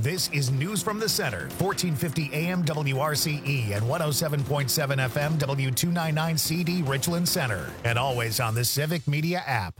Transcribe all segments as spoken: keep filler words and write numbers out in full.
This is News from the Center, fourteen fifty A M W R C E and one oh seven point seven F M W two ninety-nine C D Richland Center. And always on the Civic Media app.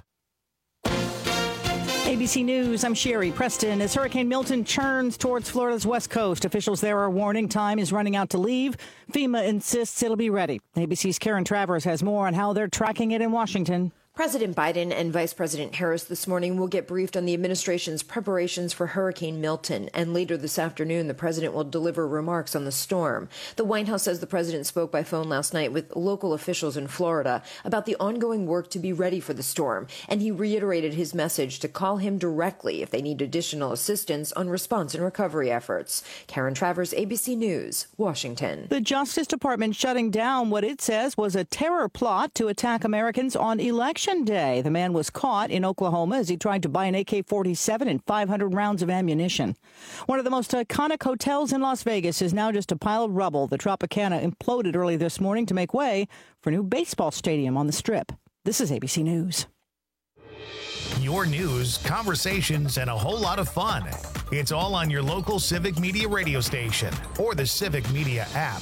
A B C News, I'm Sherry Preston. As Hurricane Milton churns towards Florida's west coast, officials there are warning time is running out to leave. FEMA insists it'll be ready. A B C's Karen Travers has more on how they're tracking it in Washington. President Biden and Vice President Harris this morning will get briefed on the administration's preparations for Hurricane Milton, and later this afternoon the president will deliver remarks on the storm. The White House says the president spoke by phone last night with local officials in Florida about the ongoing work to be ready for the storm, and he reiterated his message to call him directly if they need additional assistance on response and recovery efforts. Karen Travers, A B C News, Washington. The Justice Department shutting down what it says was a terror plot to attack Americans on election day. The man was caught in Oklahoma as he tried to buy an A K forty-seven and five hundred rounds of ammunition. One of the most iconic hotels in Las Vegas is now just a pile of rubble. The Tropicana imploded early this morning to make way for a new baseball stadium on the Strip. This is A B C News. Your news, conversations, and a whole lot of fun. It's all on your local Civic Media radio station or the Civic Media app.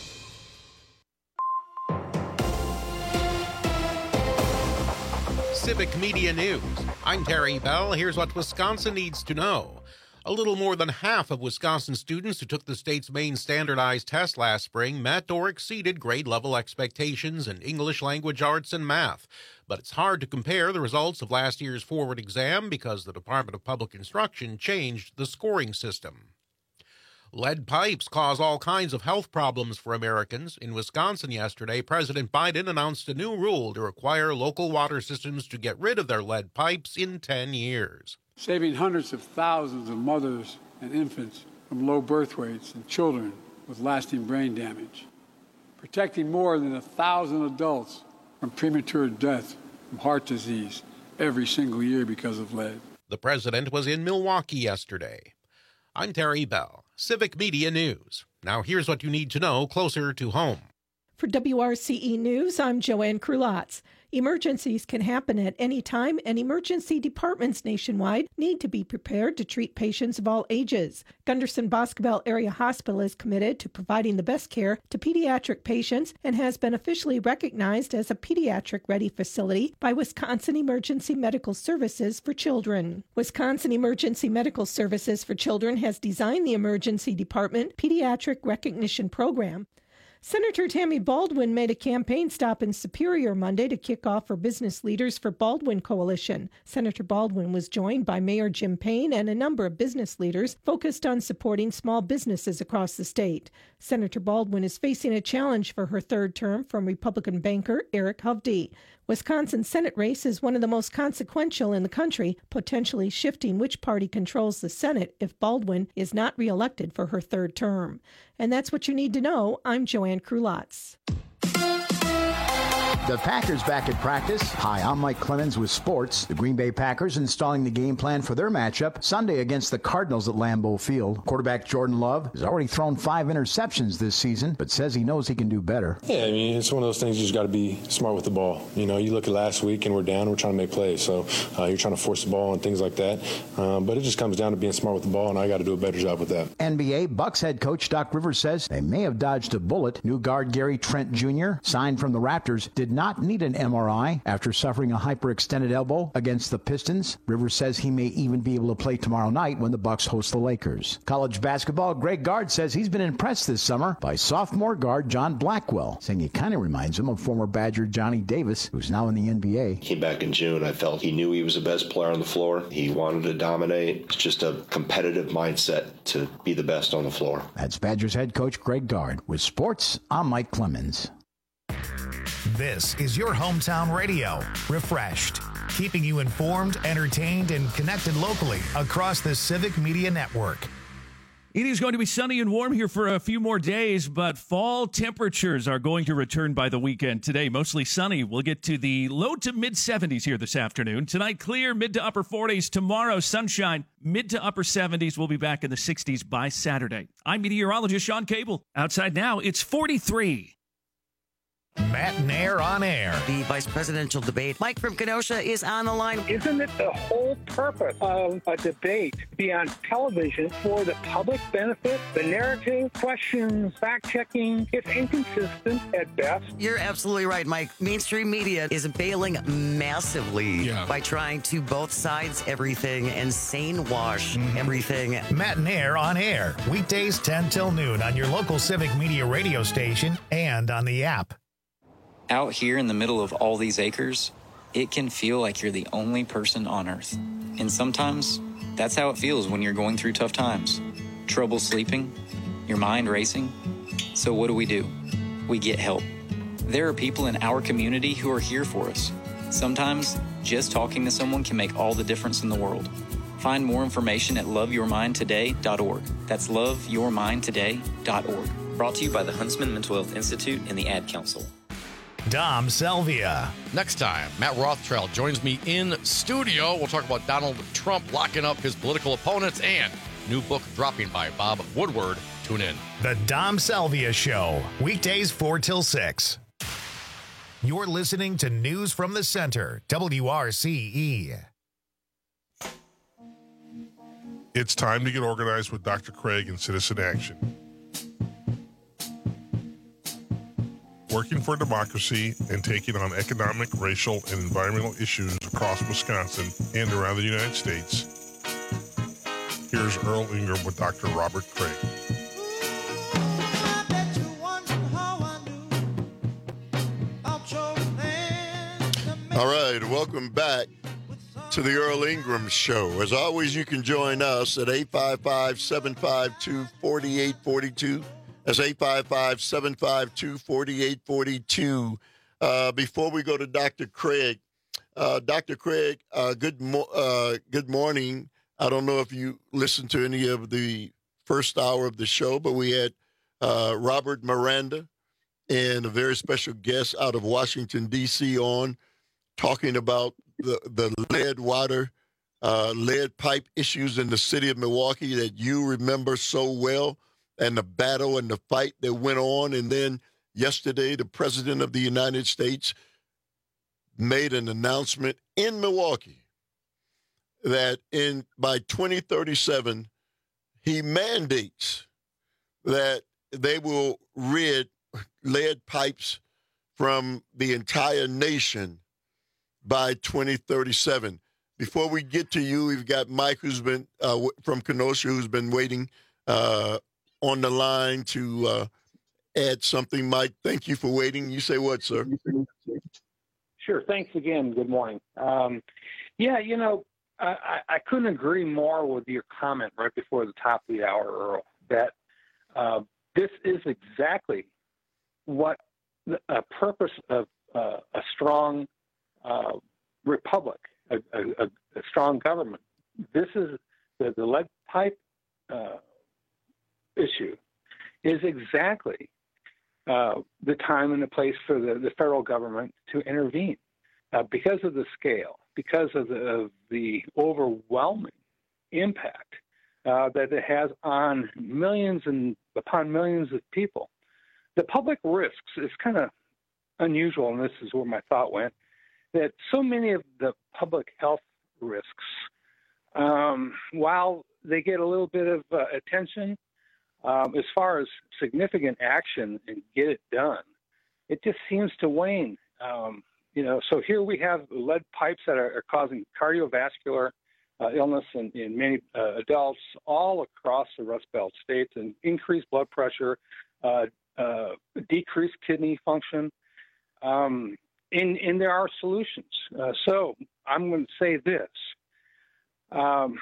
Civic Media News. I'm Terry Bell. Here's what Wisconsin needs to know. A little more than half of Wisconsin students who took the state's main standardized test last spring met or exceeded grade-level expectations in English, language arts, and math. But it's hard to compare the results of last year's forward exam because the Department of Public Instruction changed the scoring system. Lead pipes cause all kinds of health problems for Americans. In Wisconsin yesterday, President Biden announced a new rule to require local water systems to get rid of their lead pipes in ten years. Saving hundreds of thousands of mothers and infants from low birth weights and children with lasting brain damage. Protecting more than a thousand adults from premature death from heart disease every single year because of lead. The president was in Milwaukee yesterday. I'm Terry Bell, Civic Media News. Now here's what you need to know closer to home. For W R C E News, I'm Joanne Krulotz. Emergencies can happen at any time, and emergency departments nationwide need to be prepared to treat patients of all ages. Gunderson Boscobel Area Hospital is committed to providing the best care to pediatric patients and has been officially recognized as a pediatric-ready facility by Wisconsin Emergency Medical Services for Children. Wisconsin Emergency Medical Services for Children has designed the Emergency Department Pediatric Recognition Program. Senator Tammy Baldwin made a campaign stop in Superior Monday to kick off her Business Leaders for Baldwin Coalition. Senator Baldwin was joined by Mayor Jim Payne and a number of business leaders focused on supporting small businesses across the state. Senator Baldwin is facing a challenge for her third term from Republican banker Eric Hovde. Wisconsin's Senate race is one of the most consequential in the country, potentially shifting which party controls the Senate if Baldwin is not reelected for her third term. And that's what you need to know. I'm Joanne Krulotz. The Packers back at practice. Hi, I'm Mike Clemens with sports. The Green Bay Packers installing the game plan for their matchup Sunday against the Cardinals at Lambeau Field. Quarterback Jordan Love has already thrown five interceptions this season, but says he knows he can do better. Yeah, I mean, it's one of those things you just got to be smart with the ball. You know, you look at last week and we're down, we're trying to make plays. So uh, you're trying to force the ball and things like that. Um, but it just comes down to being smart with the ball, and I got to do a better job with that. N B A Bucks head coach Doc Rivers says they may have dodged a bullet. New guard Gary Trent Junior, signed from the Raptors, did not need an M R I after suffering a hyperextended elbow against the Pistons. Rivers says he may even be able to play tomorrow night when the Bucks host the Lakers. College basketball, Greg Gard says he's been impressed this summer by sophomore guard John Blackwell, saying he kind of reminds him of former Badger Johnny Davis, who's now in the N B A. Came back in June. I felt he knew he was the best player on the floor. He wanted to dominate. It's just a competitive mindset to be the best on the floor. That's Badgers head coach Greg Gard. With sports, I'm Mike Clemens. This is your hometown radio, Refreshed, keeping you informed, entertained, and connected locally across the Civic Media Network. It is going to be sunny and warm here for a few more days, but fall temperatures are going to return by the weekend. Today, mostly sunny. We'll get to the low to mid seventies here this afternoon. Tonight, clear, mid to upper forties. Tomorrow, sunshine, mid to upper seventies. We'll be back in the sixties by Saturday. I'm meteorologist Sean Cable. Outside now, it's forty-three. Matt and Air on Air. The vice presidential debate. Mike from Kenosha is on the line. Isn't it the whole purpose of a debate to be on television for the public benefit? The narrative, questions, fact-checking, it's inconsistent at best. You're absolutely right, Mike. Mainstream media is bailing massively yeah. by trying to both sides everything and sane wash mm-hmm. everything. Matt and Air on Air. Weekdays ten till noon on your local Civic Media radio station and on the app. Out here in the middle of all these acres, it can feel like you're the only person on Earth. And sometimes, that's how it feels when you're going through tough times. Trouble sleeping, your mind racing. So what do we do? We get help. There are people in our community who are here for us. Sometimes, just talking to someone can make all the difference in the world. Find more information at love your mind today dot org. That's love your mind today dot org. Brought to you by the Huntsman Mental Health Institute and the Ad Council. Dom Selvia. Next time, Matt Rothschild joins me in studio. We'll talk about Donald Trump locking up his political opponents and new book dropping by Bob Woodward. Tune in. The Dom Selvia Show, weekdays four till six. You're listening to News from the Center, W R C E. It's time to get organized with Doctor Craig and Citizen Action. Working for democracy and taking on economic, racial, and environmental issues across Wisconsin and around the United States. Here's Earl Ingram with Doctor Robert Craig. All right, welcome back to the Earl Ingram Show. As always, you can join us at eight five five, seven five two, four eight four two. That's eight five five, seven five two, four eight four two. Uh, before we go to Doctor Craig, uh, Doctor Craig, uh, good mo- uh, good morning. I don't know if you listened to any of the first hour of the show, but we had uh, Robert Miranda and a very special guest out of Washington, D C on talking about the, the lead water, uh, lead pipe issues in the city of Milwaukee that you remember so well, and the battle and the fight that went on. And then yesterday, the President of the United States made an announcement in Milwaukee that in by twenty thirty-seven, he mandates that they will rid lead pipes from the entire nation by twenty thirty-seven. Before we get to you, we've got Mike, who's been uh, from Kenosha, who's been waiting uh, on the line to uh, add something. Mike, thank you for waiting. You say what, sir? Sure. Thanks again. Good morning. Um, yeah, you know, I, I couldn't agree more with your comment right before the top of the hour, Earl, that uh, this is exactly what the uh, purpose of uh, a strong uh, republic, a, a, a strong government. This is the, the lead pipe uh, issue is exactly uh, the time and the place for the, the federal government to intervene uh, because of the scale, because of the, of the overwhelming impact uh, that it has on millions and upon millions of people. The public risks is kind of unusual, and this is where my thought went, that so many of the public health risks, um, while they get a little bit of uh, attention, um, as far as significant action and get it done, it just seems to wane. Um, you know, so here we have lead pipes that are, are causing cardiovascular uh, illness in, in many uh, adults all across the Rust Belt states, and increased blood pressure, uh, uh, decreased kidney function. Um, and, and there are solutions. Uh, so I'm going to say this. Um,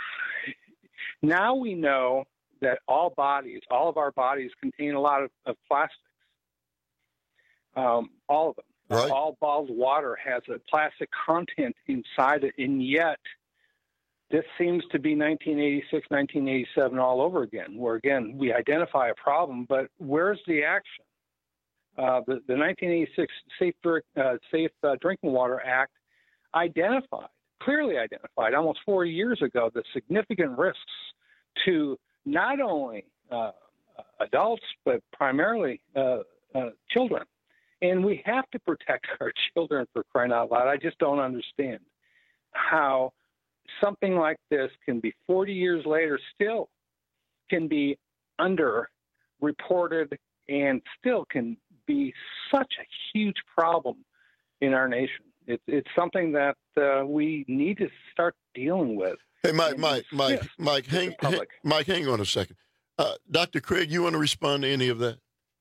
now we know that all bodies, all of our bodies contain a lot of, of plastics. Um, all of them. Right. Uh, all bottled water has a plastic content inside it, and yet this seems to be nineteen eighty-six, nineteen eighty-seven all over again, where, again, we identify a problem, but where's the action? Uh, the, the nineteen eighty-six Safe, uh, Safe uh, Drinking Water Act identified, clearly identified almost four years ago, the significant risks to not only uh, adults, but primarily uh, uh, children. And we have to protect our children, for crying out loud. I just don't understand how something like this can be forty years later still can be under-reported and still can be such a huge problem in our nation. It's it's something that uh, we need to start dealing with. Hey, Mike, Mike, Mike, Mike, hang, hang, Mike, hang on a second. Uh, Doctor Craig, you want to respond to any of that?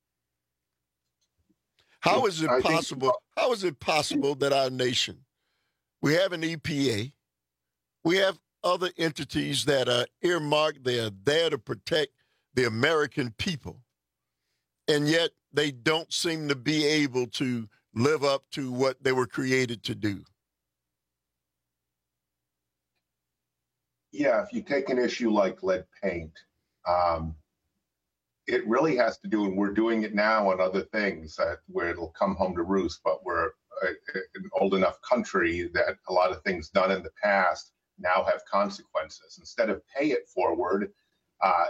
How is it I possible? think- how is it possible that our nation, we have an E P A, we have other entities that are earmarked, they are there to protect the American people, and yet they don't seem to be able to live up to what they were created to do? Yeah, if you take an issue like lead paint, um, it really has to do, and we're doing it now on other things uh, where it'll come home to roost, but we're a, an old enough country that a lot of things done in the past now have consequences. Instead of pay it forward, uh,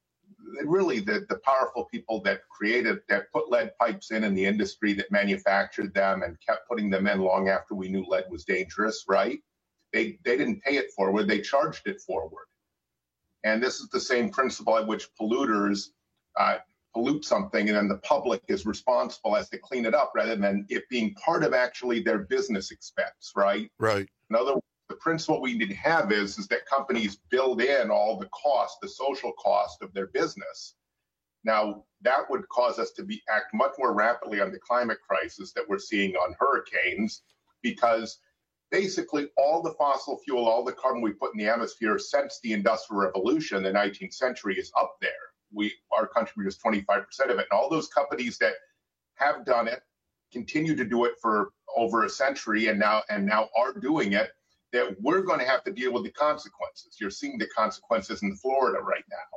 really the, the powerful people that created, that put lead pipes in in the industry, that manufactured them and kept putting them in long after we knew lead was dangerous, right? They, they didn't pay it forward, they charged it forward. And this is the same principle at which polluters uh, pollute something and then the public is responsible as to clean it up rather than it being part of actually their business expense, right? Right. In other words, the principle we need to have is, is that companies build in all the cost, the social cost of their business. Now, that would cause us to be act much more rapidly on the climate crisis that we're seeing on hurricanes, because basically all the fossil fuel, all the carbon we put in the atmosphere since the Industrial Revolution in the nineteenth century is up there. We, our country produces twenty-five percent of it. And all those companies that have done it, continue to do it for over a century and now and now are doing it, that we're going to have to deal with the consequences. You're seeing the consequences in Florida right now.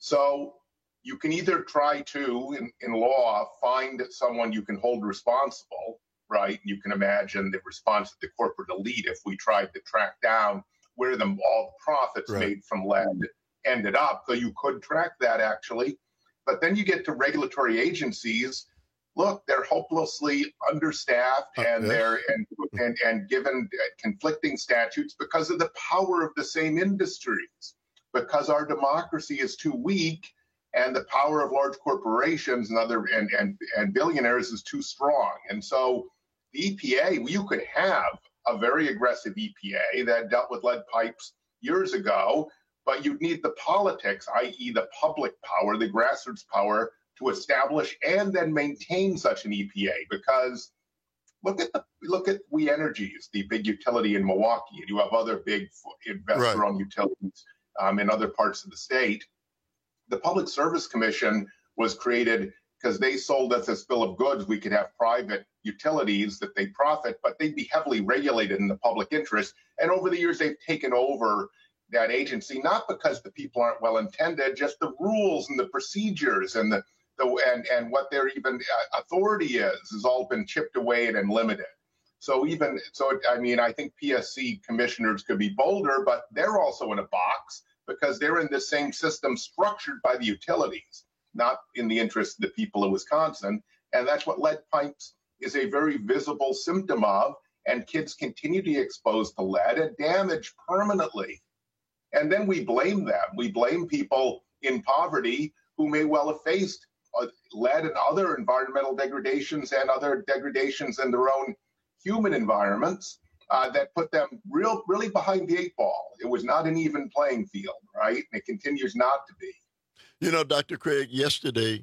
So you can either try to, in, in law, find someone you can hold responsible, right? You can imagine the response of the corporate elite if we tried to track down where the, all the profits Right. made from lead ended up. So you could track that actually. But then you get to regulatory agencies. Look, they're hopelessly understaffed Uh, and yes. they're and, and and given conflicting statutes because of the power of the same industries, because our democracy is too weak and the power of large corporations and other and and, and billionaires is too strong. And so the E P A, you could have a very aggressive E P A that dealt with lead pipes years ago, but you'd need the politics, that is the public power, the grassroots power, to establish and then maintain such an E P A. Because look at the look at We Energies, the big utility in Milwaukee, and you have other big investor-owned utilities um, in other parts of the state. The Public Service Commission was created because they sold us this bill of goods. We could have private utilities that they profit, but they'd be heavily regulated in the public interest. And over the years, they've taken over that agency, not because the people aren't well intended, just the rules and the procedures and the, the and and what their even authority is has all been chipped away and limited. So even so, it, I mean, I think P S C commissioners could be bolder, but they're also in a box because they're in the same system structured by the utilities, not in the interest of the people of Wisconsin. And that's what lead pipes is a very visible symptom of. And kids continue to be exposed to lead and damaged permanently. And then we blame them. We blame people in poverty who may well have faced uh, lead and other environmental degradations and other degradations in their own human environments uh, that put them real, really behind the eight ball. It was not an even playing field, right? And it continues not to be. You know, Doctor Craig, yesterday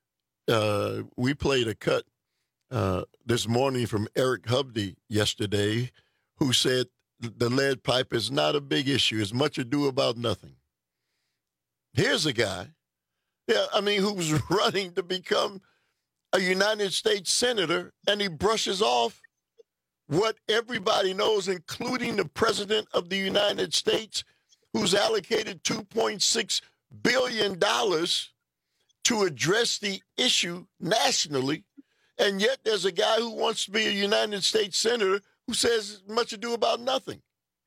uh, we played a cut uh, this morning from Eric Hubdy yesterday, who said the lead pipe is not a big issue. It's much ado about nothing. Here's a guy, yeah, I mean, who's running to become a United States senator, and he brushes off what everybody knows, including the president of the United States, who's allocated two point six billion dollars to address the issue nationally. And yet there's a guy who wants to be a United States senator who says much ado about nothing.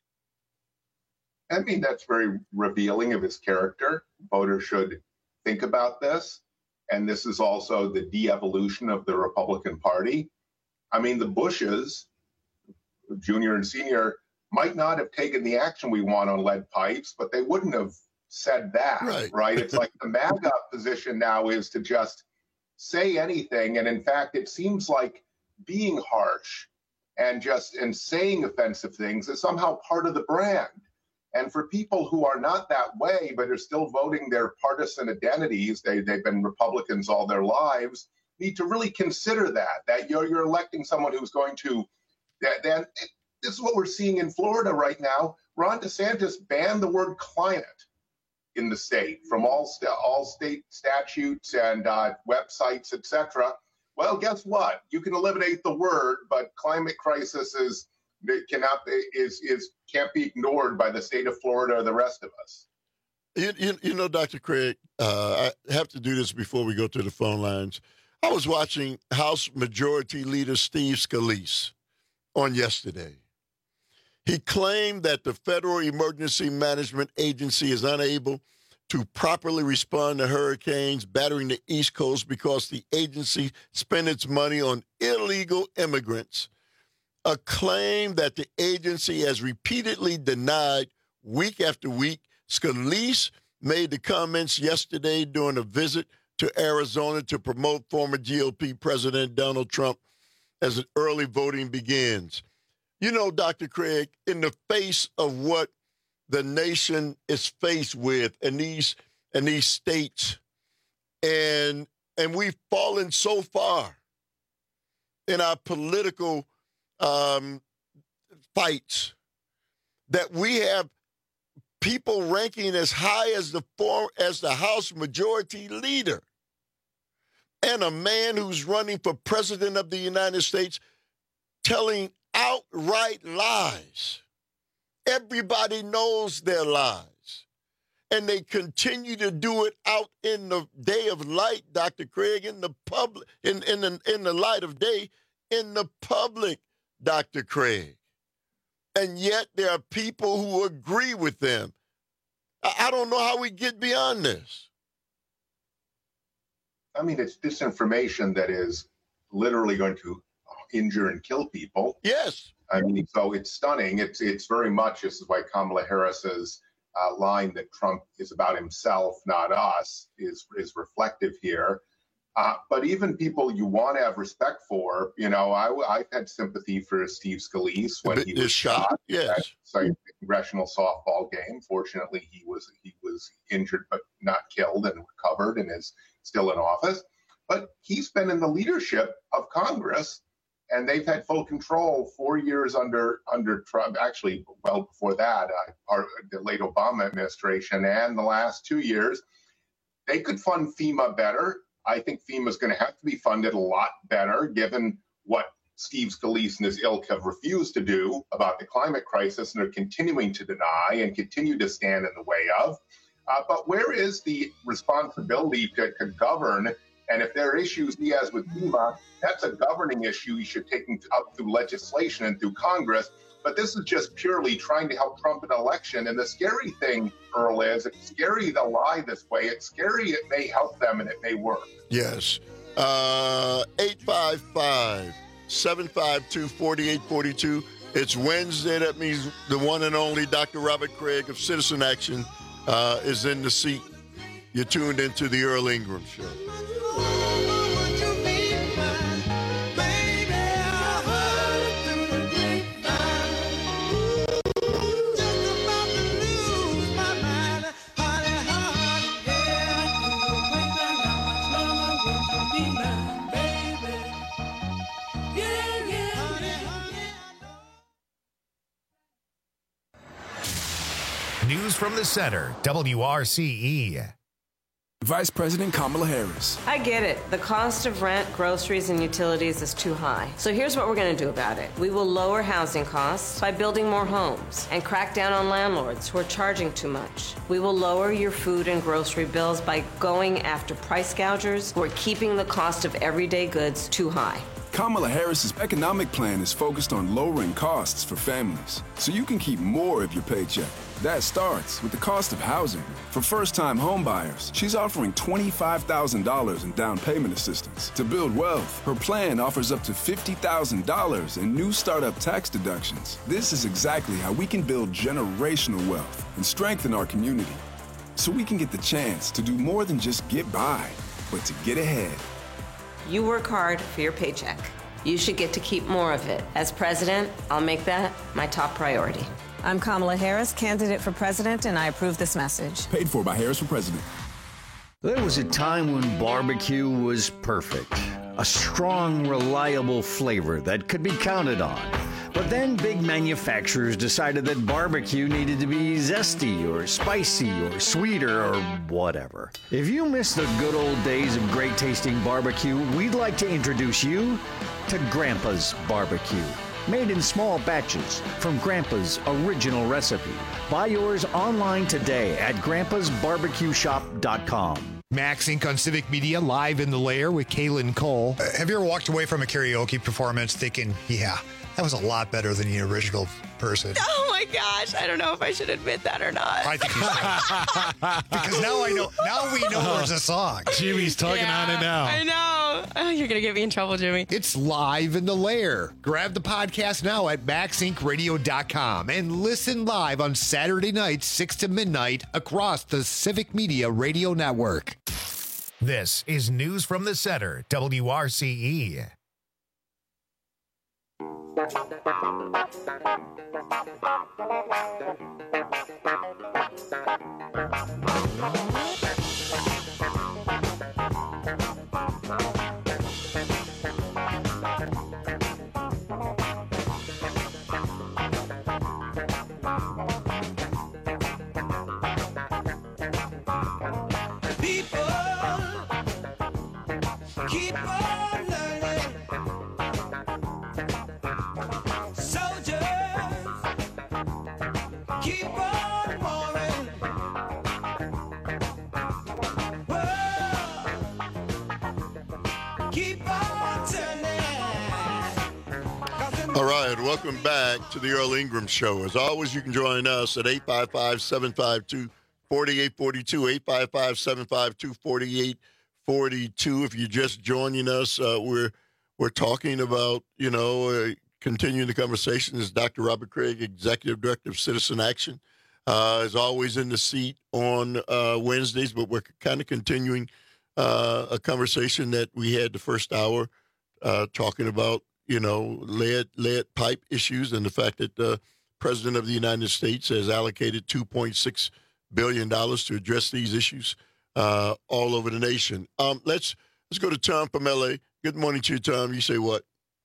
I mean, that's very revealing of his character. Voters should think about this. and this is also the de-evolution of the Republican Party. I mean, the Bushes, junior and senior, might not have taken the action we want on lead pipes, but they wouldn't have said that, right? right? It's like the MAGA position now is to just say anything. And in fact, it seems like being harsh and just and saying offensive things is somehow part of the brand. And for people who are not that way, but are still voting their partisan identities, they, they've been Republicans all their lives, need to really consider that, that you're, you're electing someone who's going to, that, that this is what we're seeing in Florida right now. Ron DeSantis banned the word climate in the state from all, st- all state statutes and uh, websites, et cetera. Well, guess what? You can eliminate the word, but climate crisis is cannot is is can't be ignored by the state of Florida or the rest of us. You, you, you know, Doctor Craig, uh, I have to do this before we go to the phone lines. I was watching House Majority Leader Steve Scalise on yesterday. He claimed that the Federal Emergency Management Agency is unable to properly respond to hurricanes battering the East Coast because the agency spent its money on illegal immigrants, a claim that the agency has repeatedly denied week after week. Scalise made the comments yesterday during a visit to Arizona to promote former G O P President Donald Trump as early voting begins. You know, Doctor Craig, in the face of what the nation is faced with in these in these states, and and we've fallen so far in our political um, fights that we have people ranking as high as the form as the House Majority Leader, and a man who's running for President of the United States telling outright lies. Everybody knows their lies, and they continue to do it out in the day of light, Doctor Craig, in the public, in in the, in the light of day, in the public, Doctor Craig. And yet there are people who agree with them. I, I don't know how we get beyond this. I mean, it's disinformation that is literally going to injure and kill people. Yes. I mean, so it's stunning. It's it's very much, this is why Kamala Harris's uh, line that Trump is about himself, not us, is is reflective here. Uh, but even people you want to have respect for, you know, I, I've had sympathy for Steve Scalise when he was shot yes. at a congressional softball game. Fortunately, he was he was injured but not killed and recovered and is still in office. But he's been in the leadership of Congress, and they've had full control four years under under Trump, actually well before that, uh, our, the late Obama administration, and the last two years. They could fund FEMA better. I think FEMA is going to have to be funded a lot better, given what Steve Scalise and his ilk have refused to do about the climate crisis and are continuing to deny and continue to stand in the way of. Uh, but where is the responsibility to, to govern? And if there are issues he has with FEMA, that's a governing issue he should take up through legislation and through Congress. But this is just purely trying to help Trump in an election. And the scary thing, Earl, is it's scary to lie this way. It's scary it may help them and it may work. Yes. Uh, eight five five, seven five two, four eight four two. It's Wednesday. That means the one and only Doctor Robert Craig of Citizen Action uh, is in the seat. You're tuned into the Earl Ingram Show. News from the center, W R C E. Vice President Kamala Harris. I get it. The cost of rent, groceries, and utilities is too high. So here's what we're going to do about it. We will lower housing costs by building more homes and crack down on landlords who are charging too much. We will lower your food and grocery bills by going after price gougers who are keeping the cost of everyday goods too high. Kamala Harris's economic plan is focused on lowering costs for families, so you can keep more of your paycheck That starts with the cost of housing. For first-time homebuyers, she's offering twenty-five thousand dollars in down payment assistance. To build wealth, her plan offers up to fifty thousand dollars in new startup tax deductions. This is exactly how we can build generational wealth and strengthen our community, so we can get the chance to do more than just get by, but to get ahead. You work hard for your paycheck. You should get to keep more of it. As president, I'll make that my top priority. I'm Kamala Harris, candidate for president, and I approve this message. Paid for by Harris for president. There was a time when barbecue was perfect. A strong, reliable flavor that could be counted on. But then big manufacturers decided that barbecue needed to be zesty or spicy or sweeter or whatever. If you miss the good old days of great tasting barbecue, we'd like to introduce you to Grandpa's Barbecue. Made in small batches from Grandpa's original recipe. Buy yours online today at grandpas barbecue shop dot com. Max Incorporated on Civic Media, live in the lair with Kaylin Cole. Uh, have you ever walked away from a karaoke performance thinking, yeah, that was a lot better than the original person? Oh my gosh, I don't know if I should admit that or not. I think you should. Because now I know, now we know there's a song. Jimmy's tugging Yeah, on it now. I know. Oh, you're going to get me in trouble, Jimmy. It's live in the lair. Grab the podcast now at max inc radio dot com and listen live on Saturday nights, six to midnight, across the Civic Media Radio Network. This is News from the Center, W R C E. Keep on learning. Soldiers, keep on warring. Whoa, keep on turning. All right, welcome back to the Earl Ingram Show. As always, you can join us at eight five five, seven five two, four eight four two, eight five five, seven five two, four eight forty-two. If you're just joining us, uh, we're we're talking about, you know, uh, continuing the conversation. This is Doctor Robert Craig, Executive Director of Citizen Action, uh, is always in the seat on uh, Wednesdays, but we're kind of continuing uh, a conversation that we had the first hour, uh, talking about, you know, lead lead pipe issues and the fact that the President of the United States has allocated two point six billion dollars to address these issues Uh, all over the nation. Um, let's let's go to Tom from L A. Good morning to you, Tom. You say what?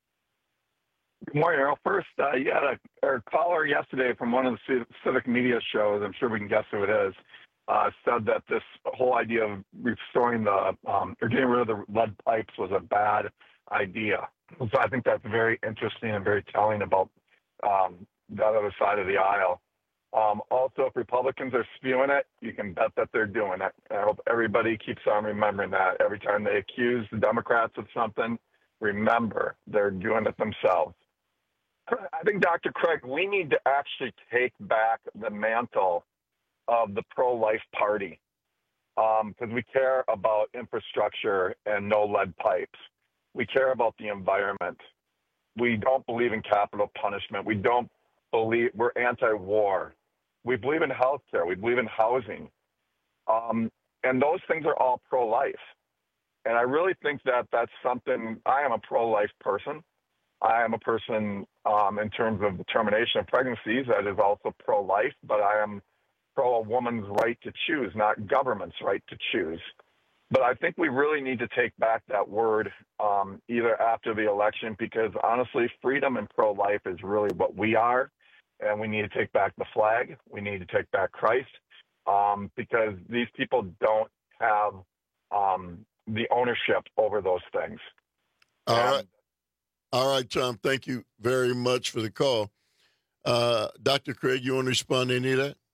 Good morning, Earl. First, uh, you had a, a caller yesterday from one of the Civic Media shows, I'm sure we can guess who it is, uh, said that this whole idea of restoring the, um, or getting rid of the lead pipes was a bad idea. So I think that's very interesting and very telling about um, the other side of the aisle. Um, also, if Republicans are spewing it, you can bet that they're doing it. I hope everybody keeps on remembering that. Every time they accuse the Democrats of something, remember, they're doing it themselves. I think, Doctor Craig, we need to actually take back the mantle of the pro-life party because um, we care about infrastructure and no lead pipes. We care about the environment. We don't believe in capital punishment. We don't believe, we're anti-war. We believe in health care. We believe in housing. Um, and those things are all pro-life. And I really think that that's something, I am a pro-life person. I am a person um, in terms of the termination of pregnancies that is also pro-life, but I am pro a woman's right to choose, not government's right to choose. But I think we really need to take back that word um, either after the election, because honestly, freedom and pro-life is really what we are. And we need to take back the flag. We need to take back Christ um, because these people don't have um, the ownership over those things. All and, right. All right, Tom. Thank you very much for the call. Uh, Doctor Craig, you want to respond to any of that?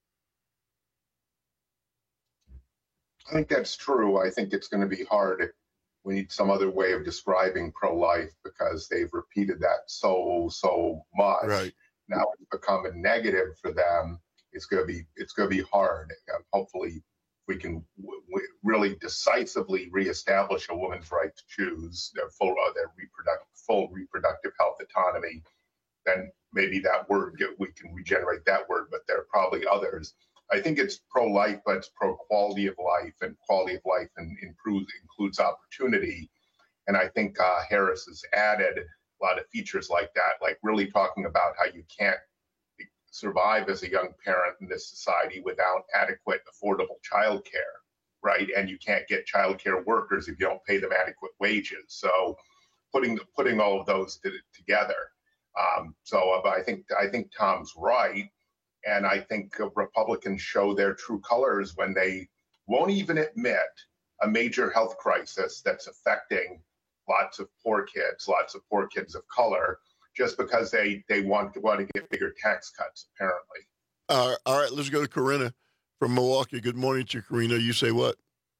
I think that's true. I think it's going to be hard. We need some other way of describing pro-life because they've repeated that so, so much. Right. Now it's become a negative for them. it's going to be it's going to be hard. Um, hopefully, we can w- w- really decisively reestablish a woman's right to choose their full uh, their reproductive full reproductive health autonomy. Then maybe that word get, we can regenerate that word, but there are probably others. I think it's pro-life, but it's pro-quality of life, and quality of life and improves includes opportunity. And I think uh, Harris has added a lot of features like that, like really talking about how you can't survive as a young parent in this society without adequate, affordable childcare, right? And you can't get childcare workers if you don't pay them adequate wages. So, putting putting all of those to, together. Um, so uh, I think I think Tom's right, and I think uh, Republicans show their true colors when they won't even admit a major health crisis that's affecting lots of poor kids, lots of poor kids of color, just because they, they want to want to get bigger tax cuts, apparently. Uh, all right, let's go to Corinna from Milwaukee. Good morning to you, Corinna. You say what?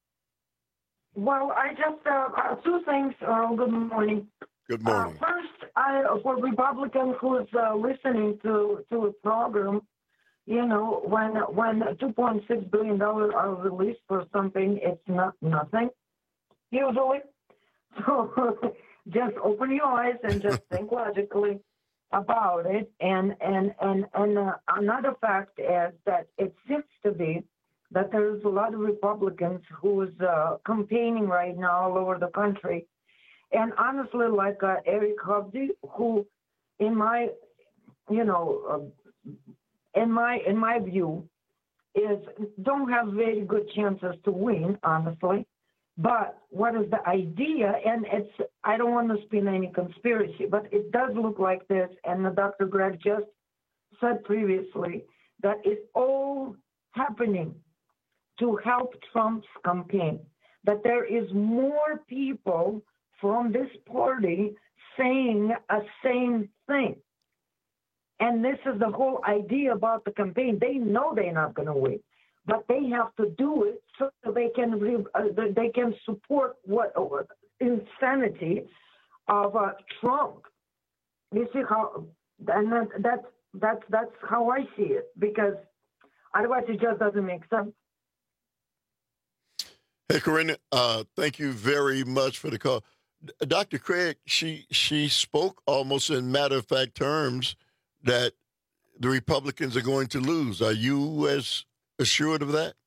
Well, I just, uh, uh, two things. Uh, good morning. Good morning. Uh, first, I, for Republican who's uh, listening to, to a program, you know, when when two point six billion dollars are released for something, it's not nothing, usually. So just open your eyes and just think logically about it. And and and and uh, another fact is that it seems to be that there's a lot of Republicans who's uh, campaigning right now all over the country, and honestly, like uh, Eric Hovde, who, in my, you know, uh, in my in my view, is don't have very good chances to win, honestly. But what is the idea? And it's, I don't want to spin any conspiracy, but it does look like this. And Doctor Greg just said previously that it's all happening to help Trump's campaign, that there is more people from this party saying a same thing. And this is the whole idea about the campaign. They know they're not going to win, but they have to do it so they can re, uh, they can support what uh, insanity of uh, Trump. You see how, and that, that's that's that's how I see it, because otherwise it just doesn't make sense. Hey, Corinne, uh, thank you very much for the call. Doctor Craig, she she spoke almost in matter-of-fact terms that the Republicans are going to lose. Are you as assured of that?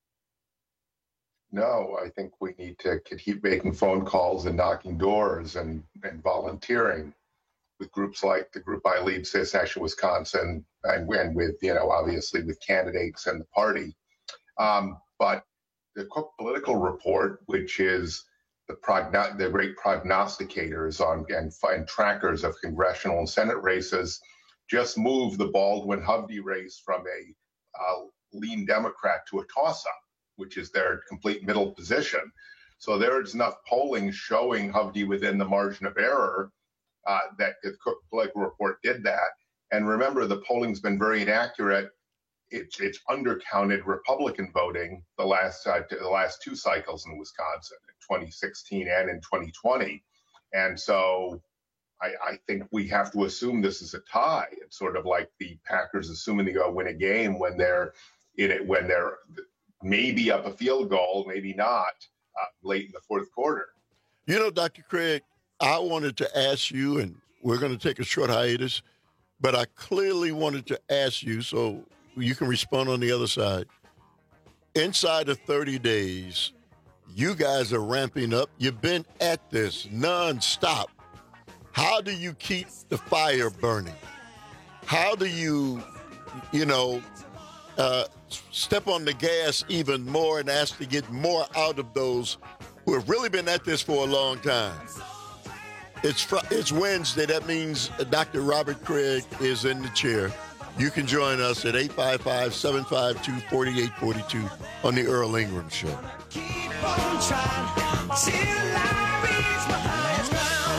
No, I think we need to keep making phone calls and knocking doors and, and volunteering with groups like the group I lead, Cis Action Wisconsin, and, and with, you know, obviously with candidates and the party. Um, but the Cook Political Report, which is the, progno- the great prognosticators on and, and trackers of congressional and Senate races, just moved the Baldwin Hovde race from a uh, lean Democrat to a toss-up, which is their complete middle position. So there's enough polling showing Hovde within the margin of error uh, that the Cook Political Report did that. And remember, the polling's been very inaccurate. It's it's undercounted Republican voting the last uh, the last two cycles in Wisconsin, in twenty sixteen and in twenty twenty. And so I, I think we have to assume this is a tie. It's sort of like the Packers assuming they go win a game when they're in it, when they're maybe up a field goal, maybe not, uh, late in the fourth quarter. You know, Doctor Craig, I wanted to ask you, and we're going to take a short hiatus, but I clearly wanted to ask you so you can respond on the other side. Inside of thirty days, you guys are ramping up. You've been at this nonstop. How do you keep the fire burning? How do you, you know, uh, step on the gas even more and ask to get more out of those who have really been at this for a long time? It's fr- it's Wednesday. That means Doctor Robert Craig is in the chair. You can join us at eight five five, seven five two, four eight four two on the Earl Ingram Show. Keep on trying till I reach my highest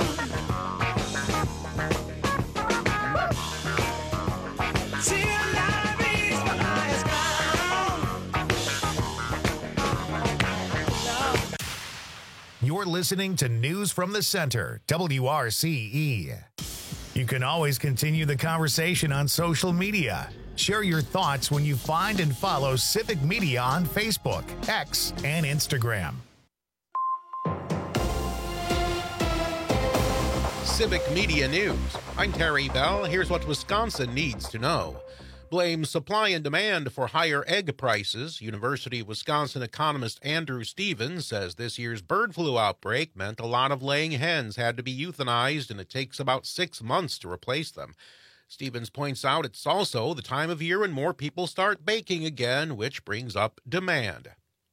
ground. Till I reach my highest ground. You're listening to News from the Center, W R C E. You can always continue the conversation on social media. Share your thoughts when you find and follow Civic Media on Facebook, X, and Instagram. Civic Media News. I'm Terry Bell. Here's what Wisconsin needs to know. Blames supply and demand for higher egg prices. University of Wisconsin economist Andrew Stevens says this year's bird flu outbreak meant a lot of laying hens had to be euthanized, and it takes about six months to replace them. Stevens points out it's also the time of year when more people start baking again, which brings up demand.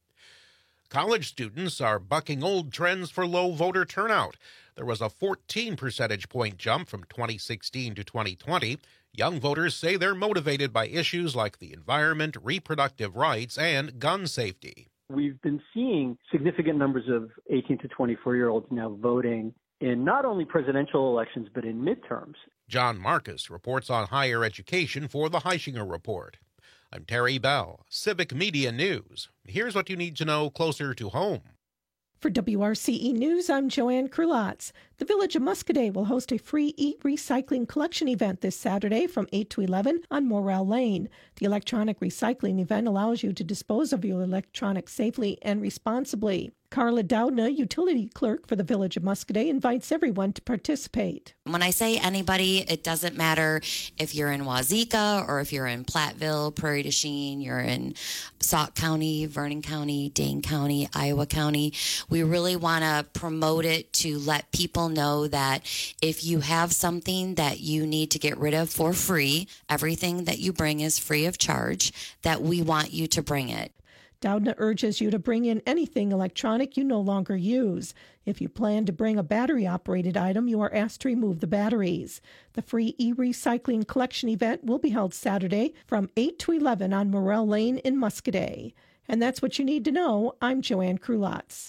College students are bucking old trends for low voter turnout. There was a fourteen percentage point jump from twenty sixteen to twenty twenty. Young voters say they're motivated by issues like the environment, reproductive rights, and gun safety. We've been seeing significant numbers of eighteen to twenty-four-year-olds now voting in not only presidential elections, but in midterms. John Marcus reports on higher education for the Heischinger Report. I'm Terry Bell, Civic Media News. Here's what you need to know closer to home. For W R C E News, I'm Joanne Krulotz. The Village of Muscoda will host a free e-recycling collection event this Saturday from eight to eleven on Morrell Lane. The electronic recycling event allows you to dispose of your electronics safely and responsibly. Carla Doudna, utility clerk for the Village of Muscoda, invites everyone to participate. When I say anybody, it doesn't matter if you're in Wazeeka or if you're in Platteville, Prairie du Chien, you're in Sauk County, Vernon County, Dane County, Iowa County. We really want to promote it to let people know that if you have something that you need to get rid of for free, everything that you bring is free of charge, that we want you to bring it. Doudna urges you to bring in anything electronic you no longer use. If you plan to bring a battery-operated item, you are asked to remove the batteries. The free e-recycling collection event will be held Saturday from eight to eleven on Morrell Lane in Muscoda. And that's what you need to know. I'm Joanne Krulotz.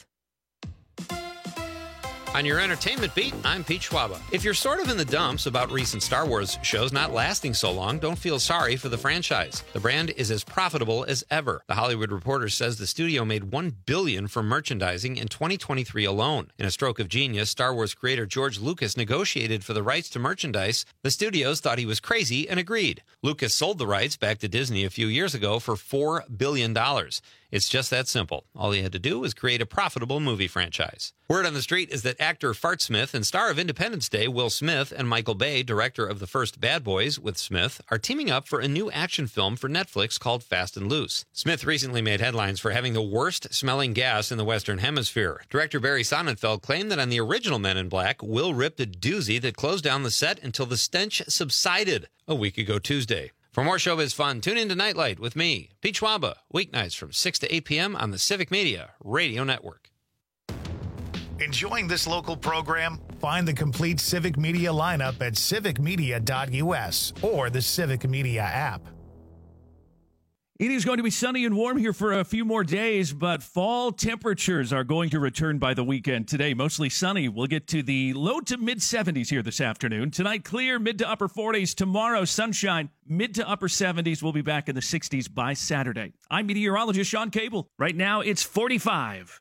On your entertainment beat, I'm Pete Schwaba. If you're sort of in the dumps about recent Star Wars shows not lasting so long, don't feel sorry for the franchise. The brand is as profitable as ever. The Hollywood Reporter says the studio made one billion dollars from merchandising in twenty twenty-three alone. In a stroke of genius, Star Wars creator George Lucas negotiated for the rights to merchandise. The studios thought he was crazy and agreed. Lucas sold the rights back to Disney a few years ago for four billion dollars. It's just that simple. All he had to do was create a profitable movie franchise. Word on the street is that actor Fart Smith and star of Independence Day, Will Smith, and Michael Bay, director of the first Bad Boys with Smith, are teaming up for a new action film for Netflix called Fast and Loose. Smith recently made headlines for having the worst smelling gas in the Western Hemisphere. Director Barry Sonnenfeld claimed that on the original Men in Black, Will ripped a doozy that closed down the set until the stench subsided a week ago Tuesday. For more showbiz fun, tune in to Nightlight with me, Pete Schwaba, weeknights from six to eight p.m. on the Civic Media Radio Network. Enjoying this local program? Find the complete Civic Media lineup at civic media dot u s or the Civic Media app. It is going to be sunny and warm here for a few more days, but fall temperatures are going to return by the weekend. Today, mostly sunny. We'll get to the low to mid seventies here this afternoon. Tonight, clear, mid to upper forties. Tomorrow, sunshine, mid to upper seventies. We'll be back in the sixties by Saturday. I'm meteorologist Sean Cable. Right now, it's forty-five.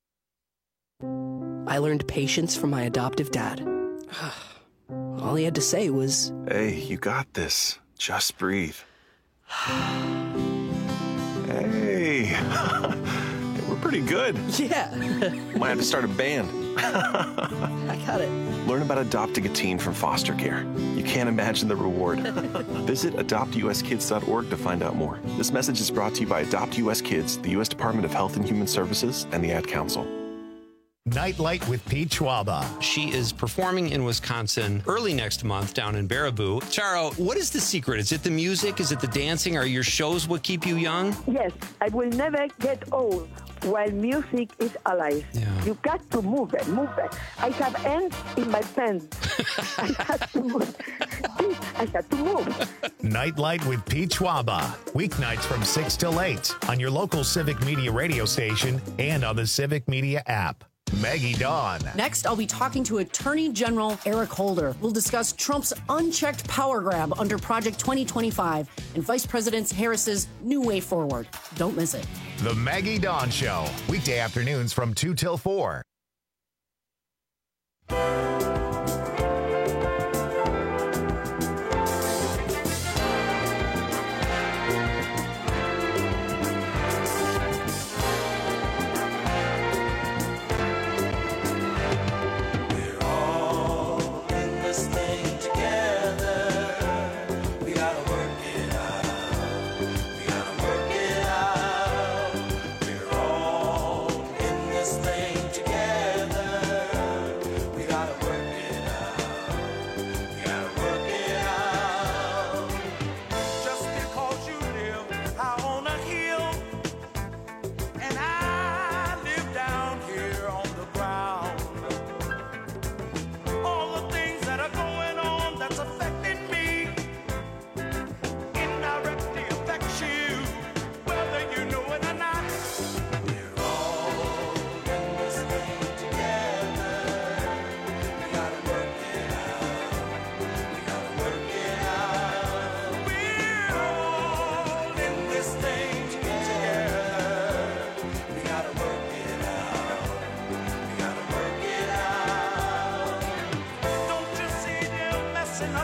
I learned patience from my adoptive dad. All he had to say was, "Hey, you got this. Just breathe." Hey, we're pretty good. Yeah. Might have to start a band. I got it. Learn about adopting a teen from foster care. You can't imagine the reward. Visit adopt u s kids dot org to find out more. This message is brought to you by Adopt U S Kids, the U S Department of Health and Human Services, and the Ad Council. Nightlight with Pete Schwaba. She is performing in Wisconsin early next month down in Baraboo. Charo, what is the secret? Is it the music? Is it the dancing? Are your shows what keep you young? Yes, I will never get old while music is alive. Yeah. You got to move it, move it. I have ants in my pants. I have to move. I have to move. Nightlight with Pete Schwaba. Weeknights from six till eight on your local Civic Media radio station and on the Civic Media app. Maggie Dawn. Next, I'll be talking to Attorney General Eric Holder. We'll discuss Trump's unchecked power grab under Project twenty twenty-five and Vice President Harris's new way forward. Don't miss it. The Maggie Dawn Show. Weekday afternoons from two till four.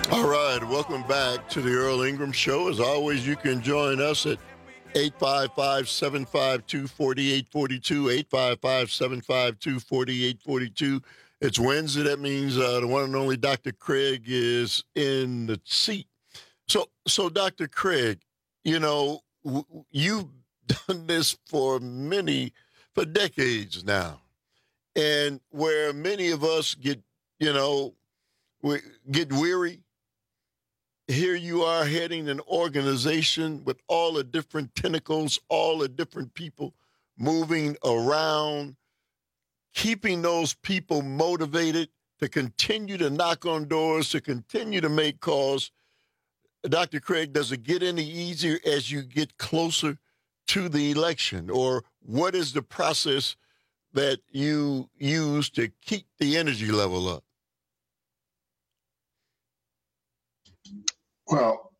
All right, welcome back to the Earl Ingram Show. As always, you can join us at eight five five, seven five two, four eight four two, eight five five, seven five two, four eight four two. It's Wednesday. That means uh, the one and only Doctor Craig is in the seat. So, so Doctor Craig, you know, w- you've done this for many, for decades now. And where many of us get, you know, we get weary, here you are heading an organization with all the different tentacles, all the different people moving around, keeping those people motivated to continue to knock on doors, to continue to make calls. Doctor Craig, does it get any easier as you get closer to the election? Or what is the process that you use to keep the energy level up? Well,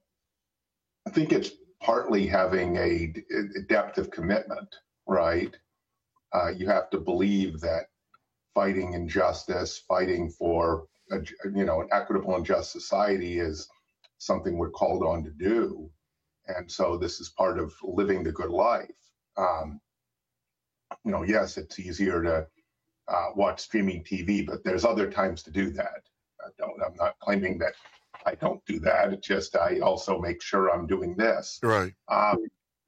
I think it's partly having a, a depth of commitment, right? Uh, you have to believe that fighting injustice, fighting for a, you know, an equitable and just society is something we're called on to do. And so this is part of living the good life. Um, you know, yes, it's easier to uh, watch streaming T V, but there's other times to do that. I don't, I'm not claiming that I don't do that. It's just I also make sure I'm doing this. Right. Um,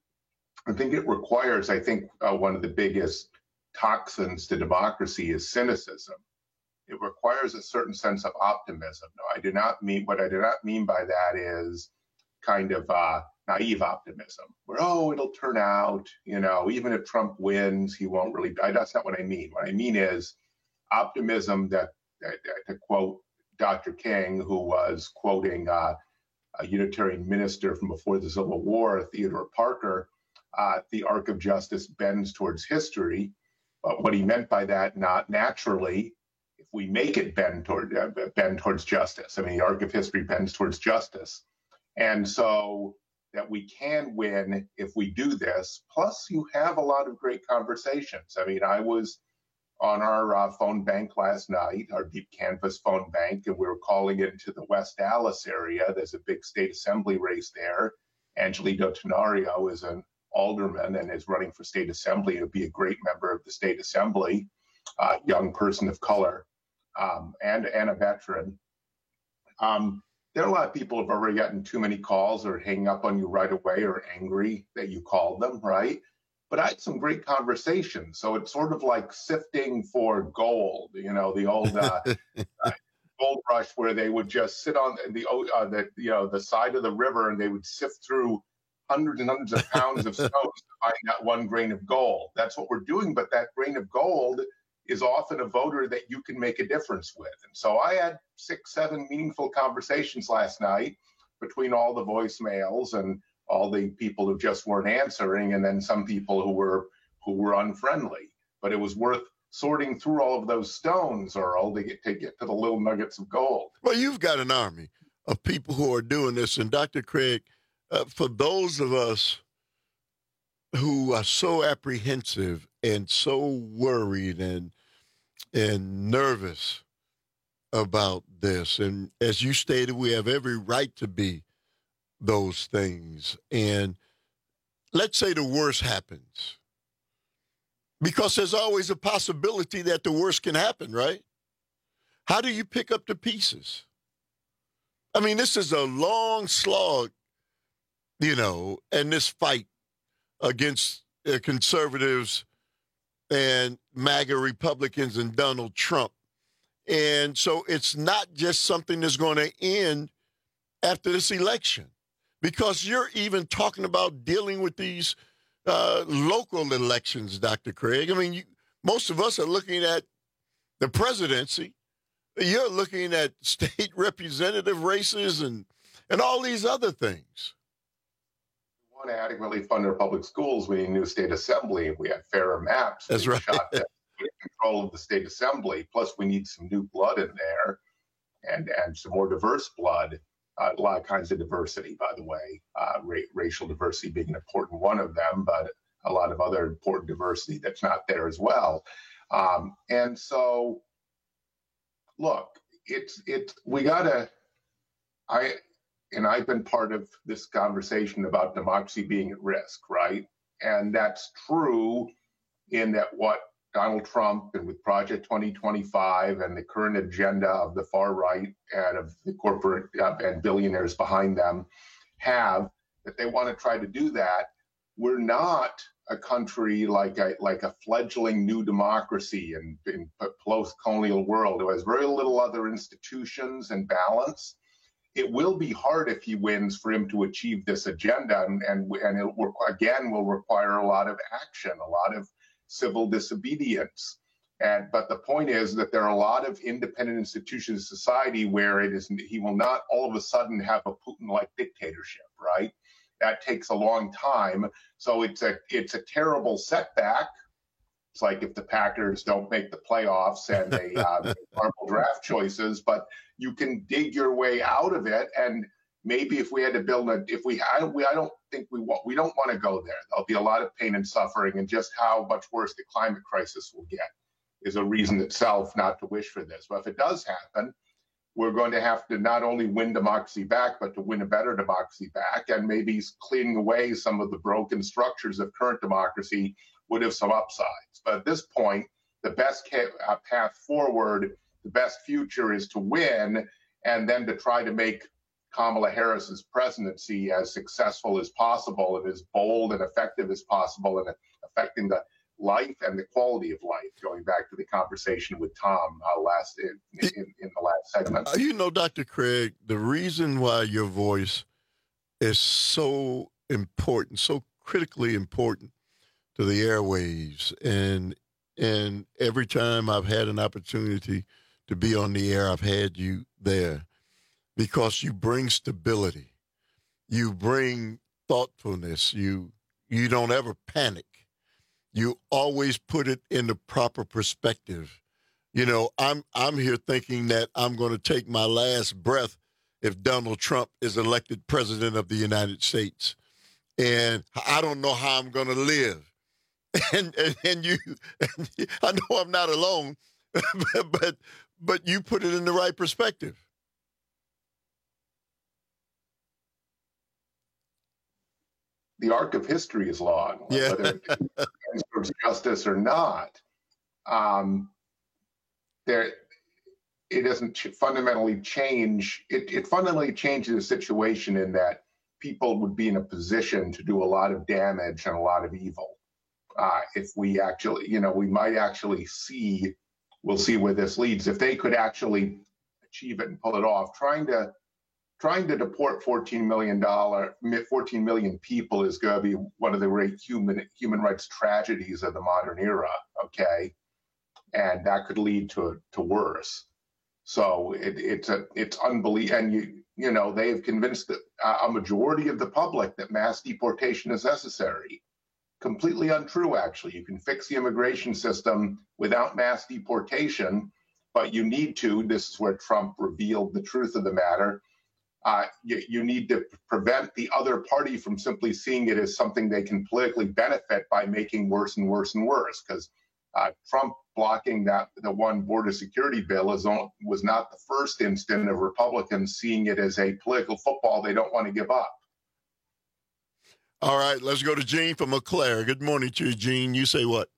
I think it requires, I think uh, one of the biggest toxins to democracy is cynicism. It requires a certain sense of optimism. No, I do not mean, what I do not mean by that is kind of uh, naive optimism, where, oh, it'll turn out, you know, even if Trump wins, he won't really die. That's not what I mean. What I mean is optimism that, that to quote Doctor King, who was quoting uh, a Unitarian minister from before the Civil War, Theodore Parker, uh, the arc of justice bends towards history. But what he meant by that, not naturally, if we make it bend toward uh, bend towards justice. I mean, the arc of history bends towards justice. And so that we can win if we do this. Plus, you have a lot of great conversations. I mean, I was on our uh, phone bank last night, our deep canvas phone bank, and we were calling into the West Dallas area. There's a big state assembly race there. Angelito Tenario is an alderman and is running for state assembly. It would be a great member of the state assembly, uh, young person of color, um, and, and a veteran. Um, there are a lot of people who have already gotten too many calls or hang up on you right away or angry that you called them, right? But I had some great conversations. So it's sort of like sifting for gold, you know, the old uh, uh, gold rush where they would just sit on the, uh, the, you know, the side of the river and they would sift through hundreds and hundreds of pounds of stones to find that one grain of gold. That's what we're doing. But that grain of gold is often a voter that you can make a difference with. And so I had six, seven meaningful conversations last night between all the voicemails and all the people who just weren't answering, and then some people who were who were unfriendly. But it was worth sorting through all of those stones, Earl, to get to get to the little nuggets of gold. Well, you've got an army of people who are doing this. And Doctor Craig, uh, for those of us who are so apprehensive and so worried and and nervous about this, and as you stated, we have every right to be those things. And let's say the worst happens, because there's always a possibility that the worst can happen, right? How do you pick up the pieces? I mean, this is a long slog, you know, and this fight against uh, conservatives and MAGA Republicans and Donald Trump. And so it's not just something that's going to end after this election, because you're even talking about dealing with these uh, local elections, Doctor Craig. I mean, you, most of us are looking at the presidency. You're looking at state representative races and, and all these other things. We want to adequately fund our public schools. We need a new state assembly. We have fairer maps. That's we right. Shot to control of the state assembly. Plus, we need some new blood in there and, and some more diverse blood. Uh, a lot of kinds of diversity, by the way, uh, ra- racial diversity being an important one of them, but a lot of other important diversity that's not there as well. Um, and so, look, it's it's we gotta. I and I've been part of this conversation about democracy being at risk, right? And that's true in that what Donald Trump and with Project twenty twenty-five and the current agenda of the far right and of the corporate uh, and billionaires behind them have, that they want to try to do that. We're not a country like a like a fledgling new democracy in, in a post-colonial world who has very little other institutions and balance. It will be hard if he wins for him to achieve this agenda, and and, and it will, again will require a lot of action, a lot of civil disobedience. And but the point is that there are a lot of independent institutions in society where it is he will not all of a sudden have a Putin-like dictatorship, right? That takes a long time. So it's a it's a terrible setback. It's like if the Packers don't make the playoffs and they uh, make horrible draft choices, but you can dig your way out of it. And maybe if we had to build a, if we, I, we, I don't think we want, we don't want to go there. There'll be a lot of pain and suffering, and just how much worse the climate crisis will get is a reason itself not to wish for this. But if it does happen, we're going to have to not only win democracy back, but to win a better democracy back, and maybe cleaning away some of the broken structures of current democracy would have some upsides. But at this point, the best ca- uh, path forward, the best future is to win, and then to try to make Kamala Harris's presidency as successful as possible and as bold and effective as possible in affecting the life and the quality of life, going back to the conversation with Tom uh, last in, in, in the last segment. Uh, you know, Doctor Craig, the reason why your voice is so important, so critically important to the airwaves, and and every time I've had an opportunity to be on the air, I've had you there, because you bring stability, you bring thoughtfulness, you you don't ever panic. You always put it in the proper perspective. You know, I'm I'm here thinking that I'm going to take my last breath if Donald Trump is elected president of the United States, and I don't know how I'm going to live. And, and and you, and I know I'm not alone, but but you put it in the right perspective. The arc of history is long, yeah. whether it's justice or not. Um, there, it doesn't fundamentally change. It, it fundamentally changes the situation in that people would be in a position to do a lot of damage and a lot of evil. Uh, if we actually, you know, we might actually see, we'll see where this leads. If they could actually achieve it and pull it off, trying to trying to deport fourteen million dollars, fourteen million people is going to be one of the great human human rights tragedies of the modern era. Okay, and that could lead to to worse. So it, it's a it's unbelievable, and you you know they have convinced a majority of the public that mass deportation is necessary. Completely untrue, actually. You can fix the immigration system without mass deportation, but you need to. This is where Trump revealed the truth of the matter. Uh, you, you need to prevent the other party from simply seeing it as something they can politically benefit by making worse and worse and worse. Because uh, Trump blocking that the one border security bill is on, was not the first instance of Republicans seeing it as a political football they don't want to give up. All right, let's go to Gene from Eau Claire. Good morning to you, Gene. You say what?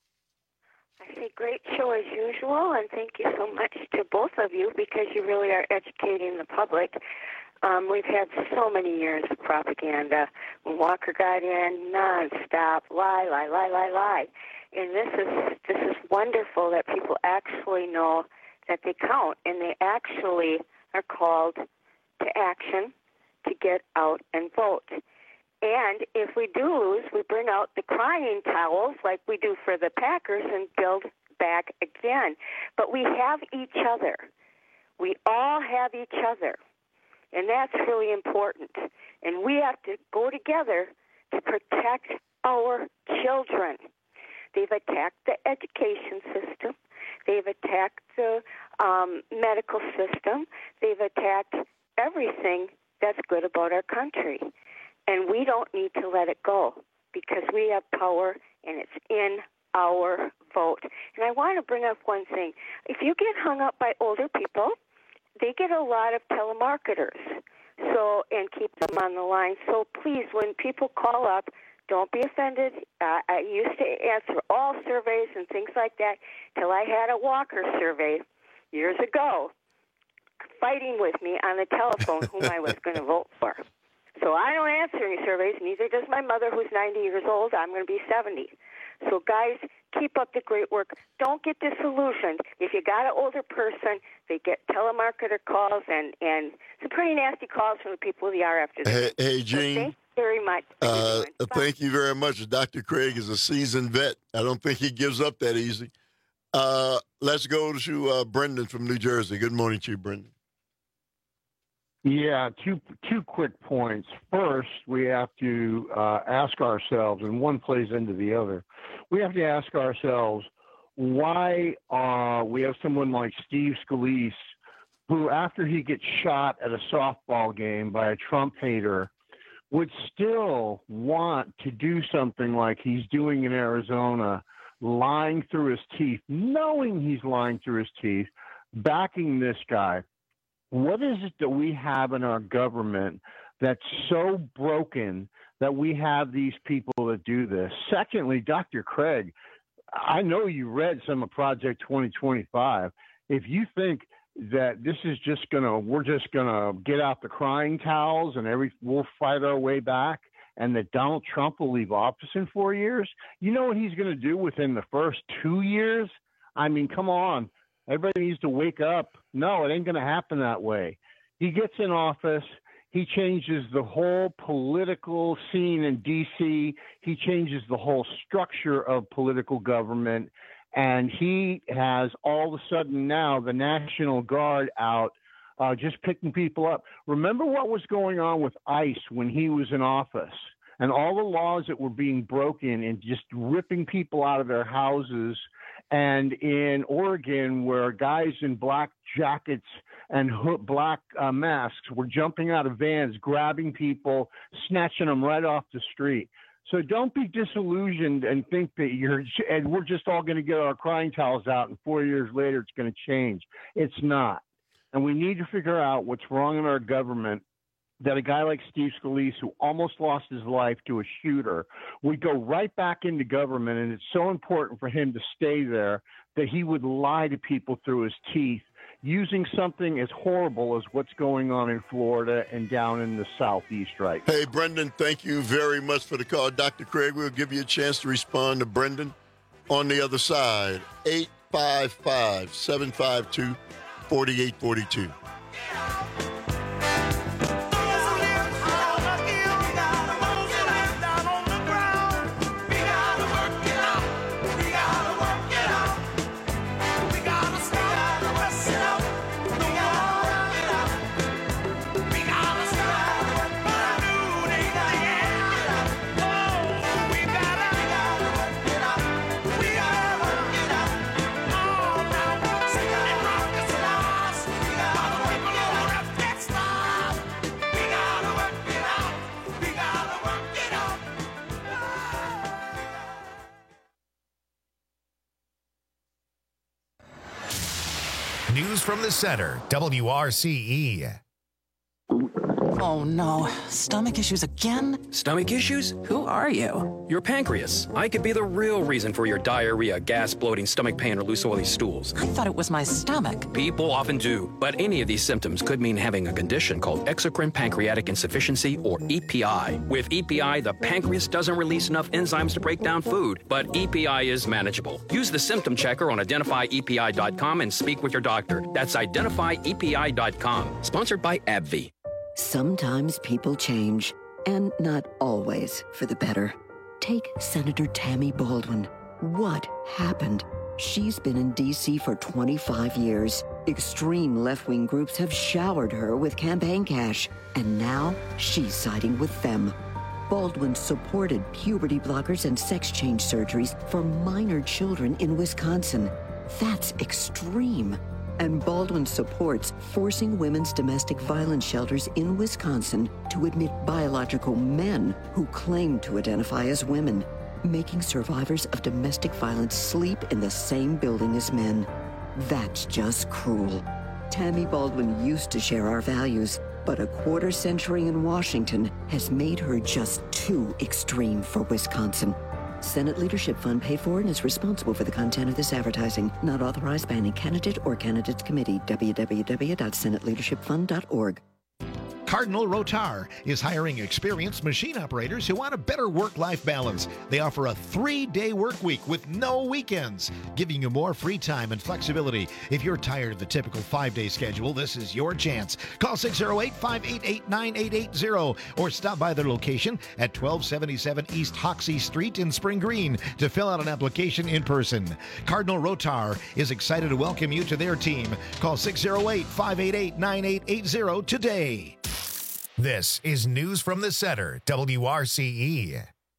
I say great show as usual, and thank you so much to both of you because you really are educating the public. Um, we've had so many years of propaganda. When Walker got in, nonstop, lie, lie, lie, lie, lie. And this is this is wonderful that people actually know that they count, and they actually are called to action to get out and vote. And if we do lose, we bring out the crying towels like we do for the Packers and build back again. But we have each other. We all have each other. And that's really important. And we have to go together to protect our children. They've attacked the education system. They've attacked the um, medical system. They've attacked everything that's good about our country. And we don't need to let it go because we have power and it's in our vote. And I want to bring up one thing. If you get hung up by older people, they get a lot of telemarketers. So, and keep them on the line. So please, when people call up, don't be offended. Uh, I used to answer all surveys and things like that till I had a Walker survey years ago fighting with me on the telephone whom I was going to vote for. So I don't answer any surveys, neither does my mother, who's ninety years old. I'm going to be seventy. So, guys, keep up the great work. Don't get disillusioned. If you got an older person, they get telemarketer calls and, and some pretty nasty calls from the people of the R after this. Hey, hey, Gene. So thank you very much. Uh, thank you very much. Doctor Craig is a seasoned vet. I don't think he gives up that easy. Uh, let's go to uh, Brendan from New Jersey. Good morning to you, Brendan. Yeah, two two quick points. First, we have to uh, ask ourselves, and one plays into the other. We have to ask ourselves why uh, we have someone like Steve Scalise, who, after he gets shot at a softball game by a Trump hater, would still want to do something like he's doing in Arizona, lying through his teeth, knowing he's lying through his teeth, backing this guy. What is it that we have in our government that's so broken that we have these people that do this? Secondly, Doctor Craig, I know you read some of Project twenty twenty-five. If you think that this is just going to, we're just going to get out the crying towels and every, we'll fight our way back, and that Donald Trump will leave office in four years, you know what he's going to do within the first two years? I mean, come on. Everybody needs to wake up. No, it ain't going to happen that way. He gets in office. He changes the whole political scene in D C. He changes the whole structure of political government. And he has all of a sudden now the National Guard out uh, just picking people up. Remember what was going on with ICE when he was in office and all the laws that were being broken and just ripping people out of their houses. And in Oregon, where guys in black jackets and hood, black uh, masks were jumping out of vans, grabbing people, snatching them right off the street. So don't be disillusioned and think that you're, and we're just all going to get our crying towels out, and four years later it's going to change. It's not. And we need to figure out what's wrong in our government, that a guy like Steve Scalise, who almost lost his life to a shooter, would go right back into government, and it's so important for him to stay there that he would lie to people through his teeth, using something as horrible as what's going on in Florida and down in the Southeast right now. Hey, Brendan, thank you very much for the call. Doctor Craig, we'll give you a chance to respond to Brendan on the other side. eight five five, seven five two, four eight four two. News from the center, W R C E. Oh no, stomach issues again? Stomach issues? Who are you? Your pancreas. I could be the real reason for your diarrhea, gas, bloating, stomach pain, or loose oily stools. I thought it was my stomach. People often do, but any of these symptoms could mean having a condition called exocrine pancreatic insufficiency, or E P I. With E P I, the pancreas doesn't release enough enzymes to break down food, but E P I is manageable. Use the symptom checker on identify E P I dot com and speak with your doctor. That's identify E P I dot com. Sponsored by AbbVie. Sometimes people change, and not always for the better. Take Senator Tammy Baldwin. What happened? She's been in D C for twenty-five years. Extreme left-wing groups have showered her with campaign cash, and now she's siding with them. Baldwin supported puberty blockers and sex change surgeries for minor children in Wisconsin. That's extreme. And Baldwin supports forcing women's domestic violence shelters in Wisconsin to admit biological men who claim to identify as women, making survivors of domestic violence sleep in the same building as men. That's just cruel. Tammy Baldwin used to share our values, But a quarter century in Washington has made her just too extreme for Wisconsin. Senate Leadership Fund paid for and is responsible for the content of this advertising. Not authorized by any candidate or candidates committee. w w w dot senate leadership fund dot org. Cardinal Rotar is hiring experienced machine operators who want a better work-life balance. They offer a three-day work week with no weekends, giving you more free time and flexibility. If you're tired of the typical five-day schedule, this is your chance. Call six oh eight, five eight eight, nine eight eight zero or stop by their location at twelve seventy-seven East Hoxie Street in Spring Green to fill out an application in person. Cardinal Rotar is excited to welcome you to their team. Call six oh eight, five eight eight, nine eight eight zero today. This is News from the Center, W R C E.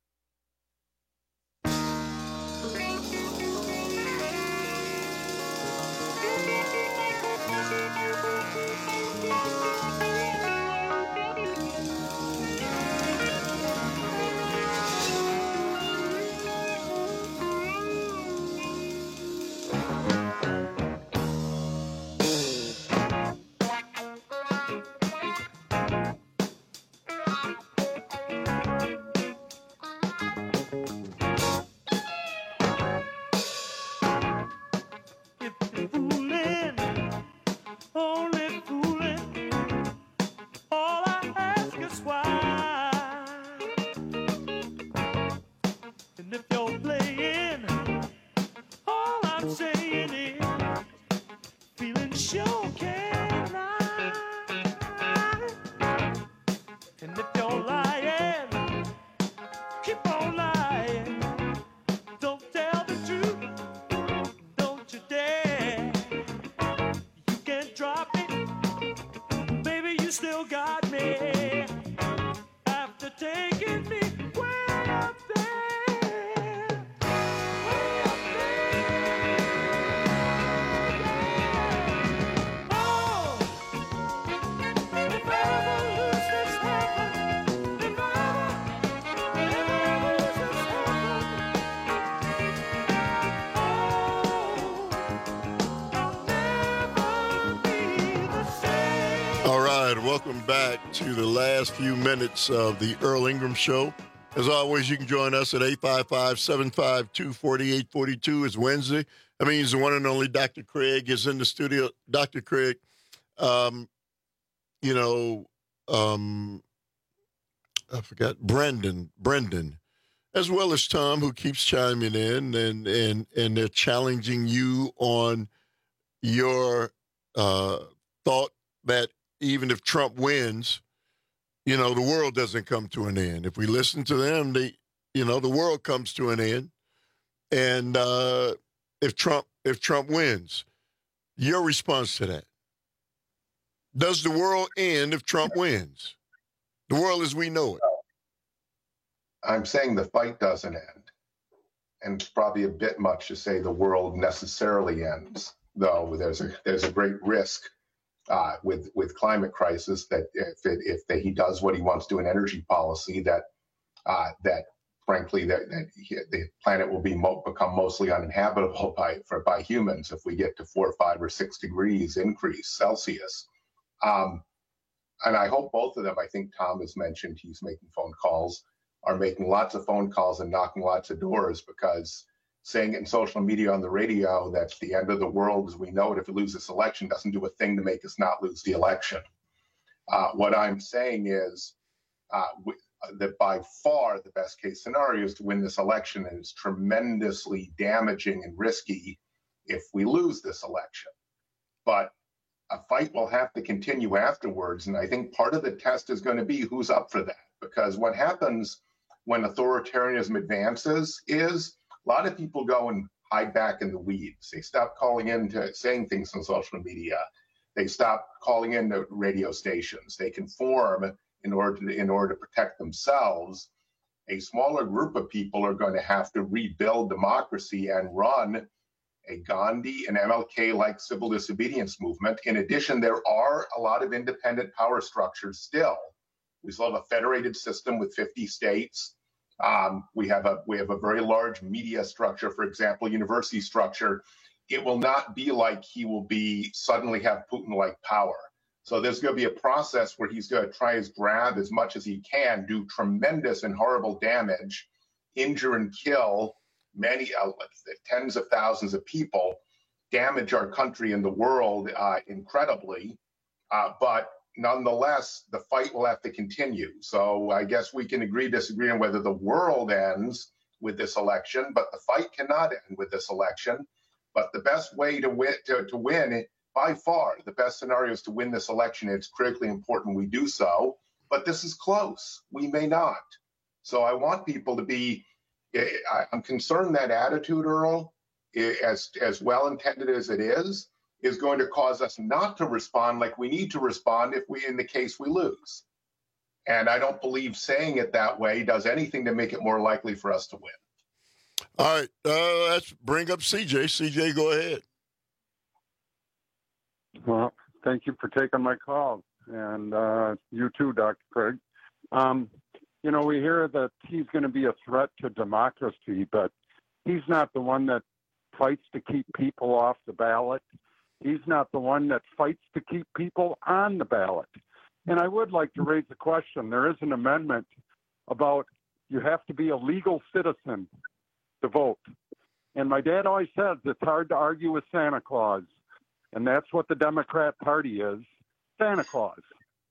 All right, welcome back to the last few minutes of the Earl Ingram Show. As always, you can join us at eight five five, seven five two, four eight four two. It's Wednesday. That means the one and only Doctor Craig is in the studio. Doctor Craig, um, you know, um, I forgot, Brendan, Brendan, as well as Tom, who keeps chiming in, and, and, and they're challenging you on your uh, thought that even if Trump wins, you know, the world doesn't come to an end. If we listen to them, they, you know, the world comes to an end. And uh, if Trump, if Trump wins, your response to that? Does the world end if Trump wins? The world as we know it. I'm saying the fight doesn't end. And it's probably a bit much to say the world necessarily ends, though there's a there's a great risk Uh, with with climate crisis, that if it, if the, he does what he wants to in energy policy, that uh, that frankly that, that he, the planet will be mo- become mostly uninhabitable by for by humans if we get to four, five, or six degrees increase Celsius. Um, and I hope both of them. I think Tom has mentioned he's making phone calls, are making lots of phone calls and knocking lots of doors, because saying it in social media, on the radio, that's the end of the world as we know it if we lose this election doesn't do a thing to make us not lose the election. Uh, what I'm saying is uh, we, uh, that by far the best case scenario is to win this election, and it's tremendously damaging and risky if we lose this election. But a fight will have to continue afterwards, and I think part of the test is going to be who's up for that, because what happens when authoritarianism advances is a lot of people go and hide back in the weeds. They stop calling in to saying things on social media. They stop calling in to radio stations. They conform in order to, in order to protect themselves. A smaller group of people are going to have to rebuild democracy and run a Gandhi and M L K-like civil disobedience movement. In addition, there are a lot of independent power structures still. We still have a federated system with fifty states. Um, we have a we have a very large media structure, for example, university structure. It will not be like he will be suddenly have Putin-like power. So there's going to be a process where he's going to try his grab as much as he can, do tremendous and horrible damage, injure and kill many, uh, tens of thousands of people, damage our country and the world uh, incredibly. Uh, but nonetheless, the fight will have to continue. So I guess we can agree, disagree on whether the world ends with this election, but the fight cannot end with this election. But the best way to win, to, to win, by far, the best scenario is to win this election. It's critically important we do so. But this is close. We may not. So I want people to be, I'm concerned that attitude, Earl, as, as well-intended as it is, is going to cause us not to respond like we need to respond if we, in the case we lose. And I don't believe saying it that way does anything to make it more likely for us to win. All right, uh, let's bring up C J. C J, go ahead. Well, thank you for taking my call, and uh, you too, Doctor Craig. Um, you know, we hear that he's going to be a threat to democracy, but he's not the one that fights to keep people off the ballot. He's not the one that fights to keep people on the ballot. And I would like to raise a question. There is an amendment about you have to be a legal citizen to vote. And my dad always says it's hard to argue with Santa Claus. And that's what the Democrat Party is, Santa Claus.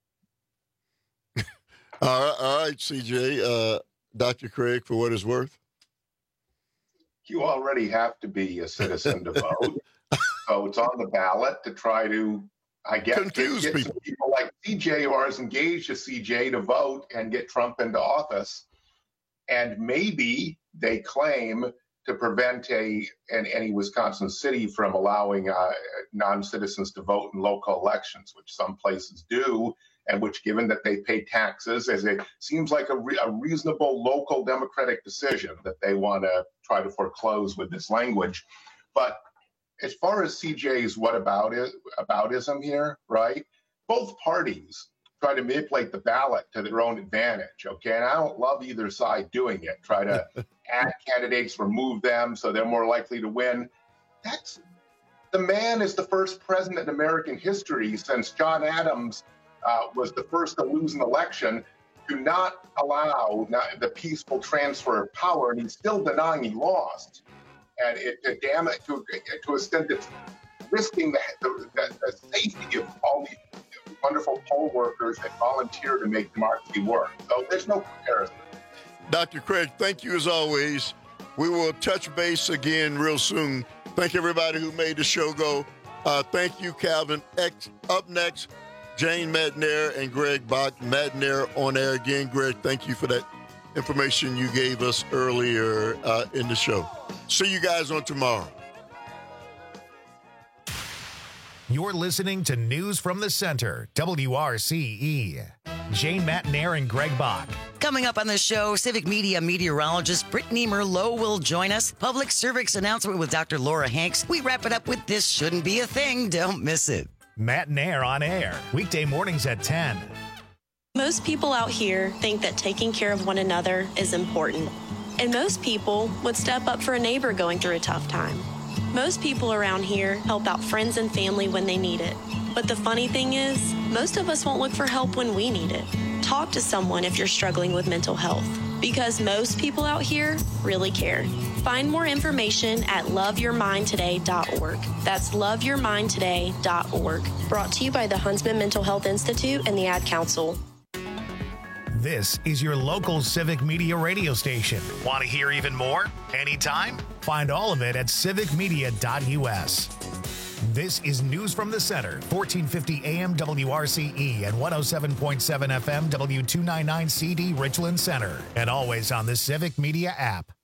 all, right, all right, C J. Uh, Doctor Craig, for what it's worth. You already have to be a citizen to vote. So it's on the ballot to try to, I guess, confuse get, get people. some people like C J who are as engaged as C J to vote and get Trump into office. And maybe they claim to prevent a an, any Wisconsin city from allowing uh, non-citizens to vote in local elections, which some places do, and which, given that they pay taxes, as it seems like a, re- a reasonable local democratic decision that they want to try to foreclose with this language. But as far as C J's what about it, aboutism here, right? Both parties try to manipulate the ballot to their own advantage, okay? And I don't love either side doing it. Try to add candidates, remove them so they're more likely to win. That's the man is the first president in American history since John Adams uh, was the first to lose an election to not allow not the peaceful transfer of power, and he's still denying he lost. And it to damn it to to a extent that's risking the, the, the safety of all these wonderful poll workers that volunteer to make democracy work. So there's no comparison. Doctor Craig, thank you as always. We will touch base again real soon. Thank everybody who made the show go. Uh, thank you, Calvin. X, up next, Jane Madnair and Greg Bach. Madnair on air again. Greg, thank you for that information you gave us earlier uh, in the show. See you guys on tomorrow. You're listening to News from the Center, W R C E. Jane Madnair and Greg Bach. Coming up on the show, civic media meteorologist Brittany Merlot will join us. Public service announcement with Doctor Laura Hanks. We wrap it up with This Shouldn't Be a Thing. Don't miss it. Madnair on air, weekday mornings at ten. Most people out here think that taking care of one another is important. And most people would step up for a neighbor going through a tough time. Most people around here help out friends and family when they need it. But the funny thing is, most of us won't look for help when we need it. Talk to someone if you're struggling with mental health, because most people out here really care. Find more information at love your mind today dot org. That's love your mind today dot org. Brought to you by the Huntsman Mental Health Institute and the Ad Council. This is your local civic media radio station. Want to hear even more? Anytime? Find all of it at civic media dot U S. This is News from the Center, fourteen fifty A M W R C E and one oh seven point seven F M W two ninety-nine C D Richland Center, and always on the Civic Media app.